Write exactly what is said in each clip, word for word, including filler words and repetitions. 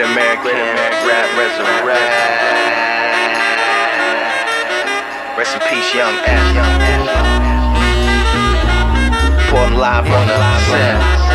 American rap resurrect. Rest in peace, young F. Reporting live on the set.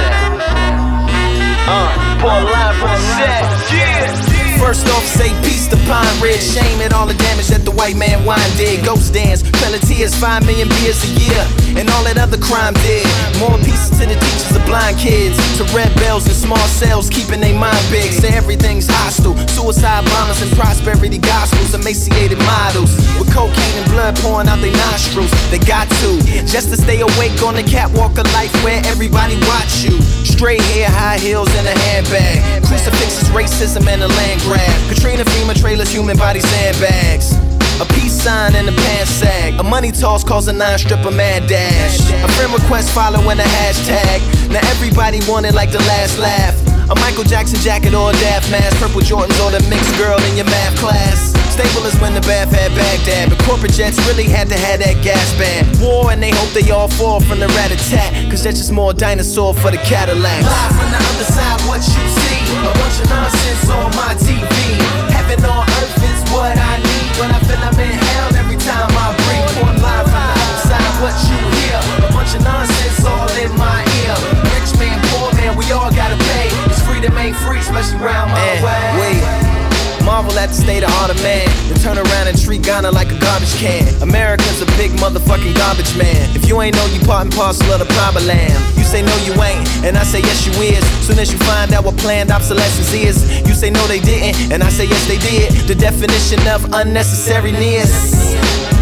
Uh, reporting live on the set. Yeah. First off, say peace to Pine Ridge. Shame at all the damage that the white man wine did. Ghost dance, tears, five million beers a year, and all that other crime did. More pieces to the teachers of blind kids, to red bells and small cells keeping their mind big. Say everything's hostile, suicide bombers and prosperity gospels, emaciated models with cocaine and blood pouring out their nostrils. They got to, just to stay awake on the catwalk of life where everybody watch you. Straight hair, high heels, and a handbag. Crucifixes, racism, and a land grab. Katrina, FEMA trailers, human body sandbags. A peace sign and a pants sag. A money toss cause a nine stripper mad dash. A friend request following a hashtag. Now everybody want it like the last laugh. A Michael Jackson jacket or a Daft mask. Purple Jordans or the mixed girl in your math class. Stable is when the Bath had Baghdad, but corporate jets really had to have that gas band. War and they hope they all fall from the rat-a-tat, cause that's just more dinosaur for the Cadillacs. Live from the other side, what you see, a bunch of nonsense on my T V. Heaven on earth is what I need when I feel I'm in hell every time I breathe. One live from the other side, what you hear, a bunch of nonsense all in my ear. Rich man, poor man, we all gotta pay. It's freedom ain't free, especially round my and way. Wait. Marvel at the state of art of man, and turn around and treat Ghana like a garbage can. America's a big motherfucking garbage man. If you ain't know, you part and parcel of the problem. You say no you ain't, and I say yes you is. Soon as you find out what planned obsolescence is, you say no they didn't, and I say yes they did. The definition of unnecessariness.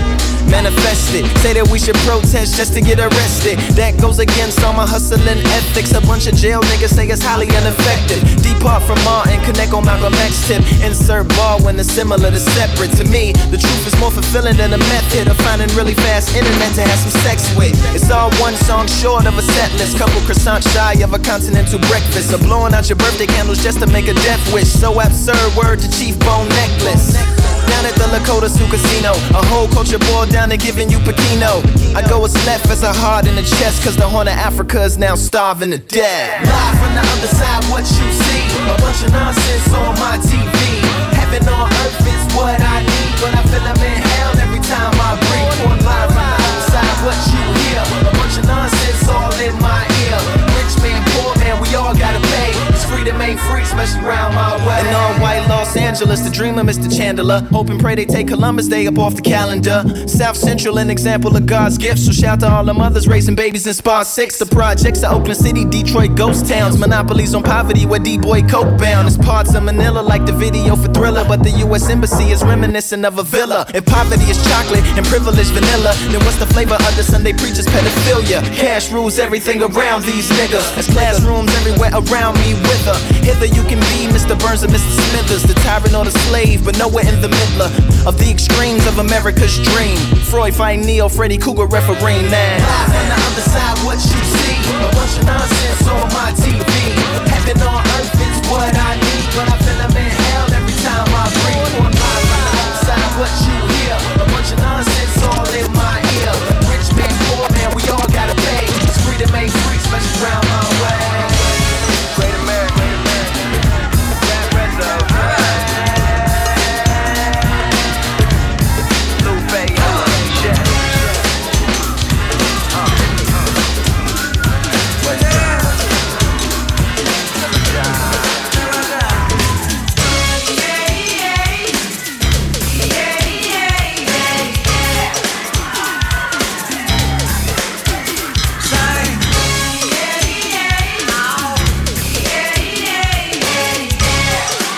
Manifest it, say that we should protest just to get arrested. That goes against all my hustling ethics. A bunch of jail niggas say it's highly ineffective. Depart from Martin, connect on Malcolm X tip. Insert ball when it's similar to separate. To me, the truth is more fulfilling than a method of finding really fast internet to have some sex with. It's all one song short of a set list. Couple croissants shy of a continental breakfast. Or blowing out your birthday candles just to make a death wish. So absurd, word to Chief Bone Necklace. Down at the Lakota Sioux Casino, a whole culture boiled down to giving you Pekino. I go as left as a heart in the chest, cause the Horn of Africa is now starving to death. Live from the other side, what you see, a bunch of nonsense on my T V. Heaven on earth is what I need, but I feel I'm in hell every time I breathe. One live from the other side, what you hear, a bunch of nonsense all in my ear. Rich man, poor man, we all gotta pay. This freedom ain't free, especially round my way. In all white Los Angeles, the dreamer Mister Chandler. Hope and pray they take Columbus Day up off the calendar. South Central, an example of God's gift. So shout to all the mothers raising babies in Spot six. The projects of Oakland City, Detroit, ghost towns. Monopolies on poverty where D-boy coke bound. It's parts of Manila like the video for Thriller, but the U S Embassy is reminiscent of a villa. If poverty is chocolate and privilege vanilla, then what's the flavor of the Sunday preacher's pedophilia? Cash rules everything around these niggas. There's classrooms everywhere around me with her. Hither you can be Mister Burns and Mister Smithers, the tyrant or the slave, but nowhere in the middle of the extremes of America's dream. Freud fighting Neo, Freddy Cougar refereeing now. Live on the other side, what you see, a bunch of